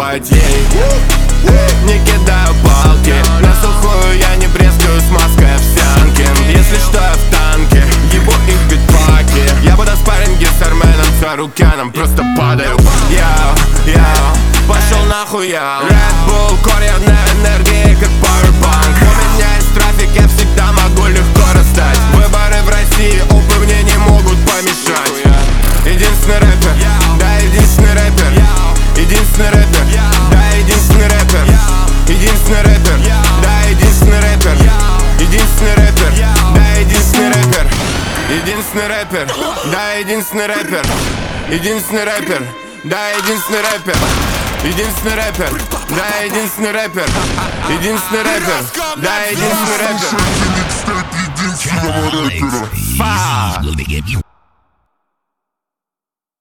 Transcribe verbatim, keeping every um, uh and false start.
отдавать ей. Не кидаю палки, на сухую я не брезгую с маской овсянки. Если что, я в танке, ебу их битпаки. Я буду в спарринге с Арменом Царукяном, просто падаю. Яу, яу, пошел нахуй я. Red Bull, курьерная энергия, как Powerbank. У меня есть трафик, я всегда могу легко расстать. Выборы в России, опы мне не могут помешать. Единственный рэпер, да, единственный рэпер. Единственный рэпер, да, единственный рэпер. Единственный рэпер, да, единственный рэпер. Единственный рэпер, да, единственный рэпер. Единственный рэпер, да, единственный рэпер. Единственный рэпер, да, единственный рэпер. Единственный рэпер, да, единственный рэпер. Единственный рэпер, да, единственный рэпер. Единственного рэпера. Фа!